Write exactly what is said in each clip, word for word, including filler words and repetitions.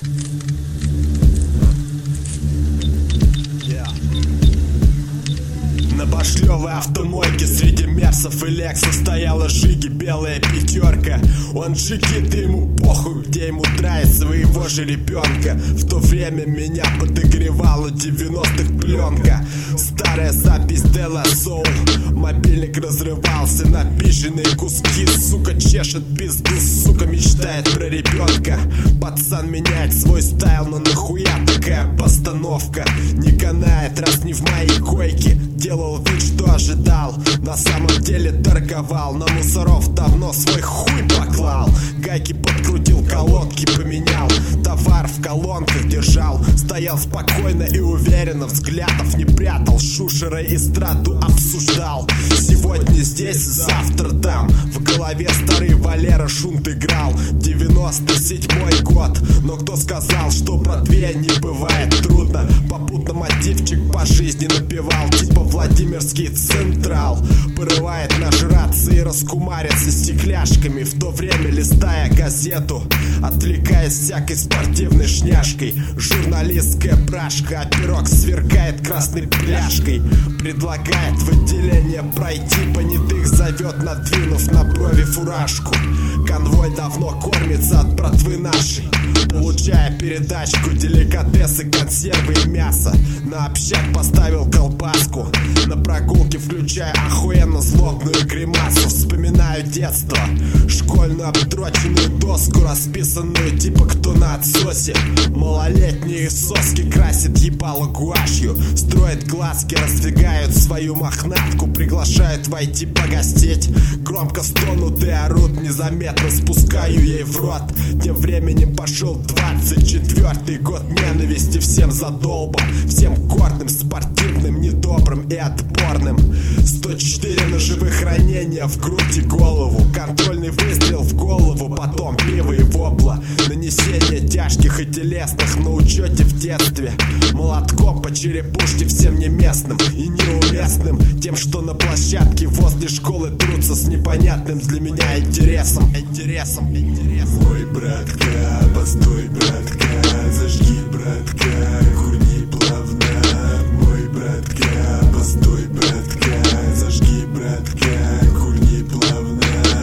На башлёвой автомойке среди мерсов и лексов стояла Жиги, белая пятерка. Он Жигит, ему похуй, где ему драет своего же ребенка. В то время меня подогревала девяностых пленка. Старая запись Дела Соул. Мобильник разрывался на пиженные куски. Сука чешет пизду, сука мечтает про ребенка. Пацан меняет свой стайл, но нахуя такая постановка? Не канает, раз не в моей койке. Делал вид, что ожидал, на самом деле торговал. На мусоров давно свой хуй поклал. Гайки подкрутил, колодки поменял. Товар в колонках держал. Стоял спокойно и уверенно, взглядов не прятал. Шушера эстраду обсуждал. Сегодня здесь, завтра там. В голове старый Валера шунт играл. Девяносто седьмой год. Но кто сказал, что братве не бывает трудно? Попутно мотивчик по жизни напевал, типа Владимирский Централ. Порывает нажраться и раскумариться стекляшками, в то время листая газету, отвлекаясь всякой спортивной шняшкой. Журналистская брашка, а пирог сверкает красной пляшкой. Предлагает в отделение пройти, понятых зовет, надвинув на брови фуражку. Конвой давно кормится от братвы нашей, получая передачку, деликатесы, консервы и мясо. На общак поставил колбаску, на прогулке включая охуенно злобную гримасу. Вспоминаю детство, школьную обтроченную доску, расписанную типа кто на отсосе. Малолетние соски красят ебало гуашью, строят глазки, раздвигают свою мохнатку, приглашают войти погостеть. Громко стонут и орут, незаметно спускаю ей в рот. Тем временем пошел двадцать четвёртый год ненависти, всем задолбан, всем гордым, спортивным, недобрым и отборным. Сто четыре ножевых ранения в грудь и голову, контрольный выстрел в голову, потом пиво и вопла. Нанесение тяжких и телесных на учете в детстве. Молотком по черепушке всем неместным и неуместным, тем, что на площадке возле школы трутся с непонятным для меня интересом. Интересом, интересом. Ой, братка, постой, братка, зажги, братка, курни плавно. Мой братка, постой, братка, зажги, братка, курни плавно.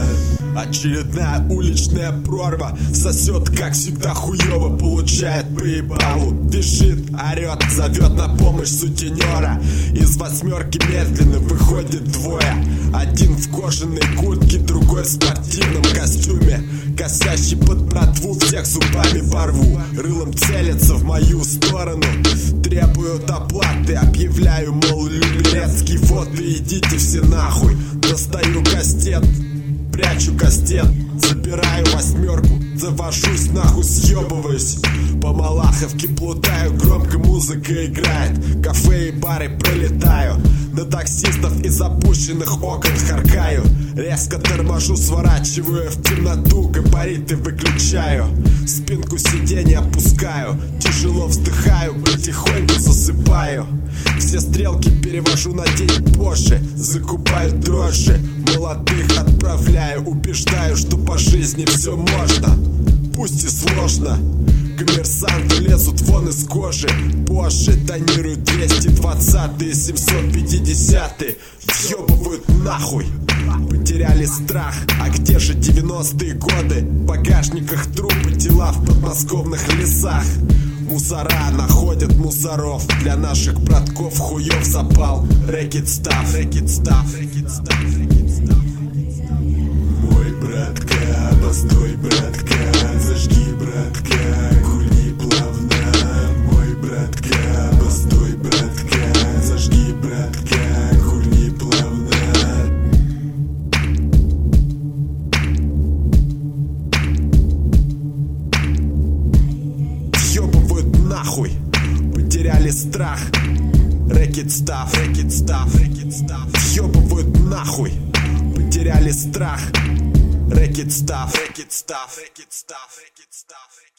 Очередная уличная прорва сосет, как всегда, хуёво, получает по ебалу. Бежит, орет, зовет на помощь сутенера. Из восьмерки медленно выходит двое. Один в кожаной куртке, другой в спортивном костюме. Косящий под братву, всех зубами порву. Рылом целятся в мою сторону, требуют оплаты. Объявляю, мол, Люберецкий, вот и идите все нахуй. Достаю кастет, прячу кастет, забираю восьмерку, завожусь нахуй, съебываюсь. По Малаховке плутаю, громко музыка играет, кафе и бары пролетаю. На таксистов из опущенных окон харкаю. Резко торможу, сворачиваю в темноту, габариты выключаю. Спинку сиденья опускаю, тяжело вздыхаю, потихоньку засыпаю. Все стрелки перевожу на день позже, закупаю дрожжи, молодых отправляю, убеждаю, что по жизни все можно, пусть и сложно. Коммерсанты лезут вон из кожи, позже тонируют двести двадцатые, семьсот пятидесятые, въебывают нахуй. Потеряли страх, а где же девяностые годы? В багажниках трупы, тела в подмосковных лесах. Мусора находят мусоров, для наших братков хуёв запал. Рэкет став, рэкет став, рэкет став, рэкет став. Мой братка, постой, братка, зажги, братка, курни плавно. Мой братка, постой, братка, зажги, братка, курни плавно. Въебывают нахуй, потеряли страх. Рэкет став, рэкет став, рэкет став. Въебывают нахуй, потеряли страх. Рэкет став, рэкет став, рэкет став, рэкет став.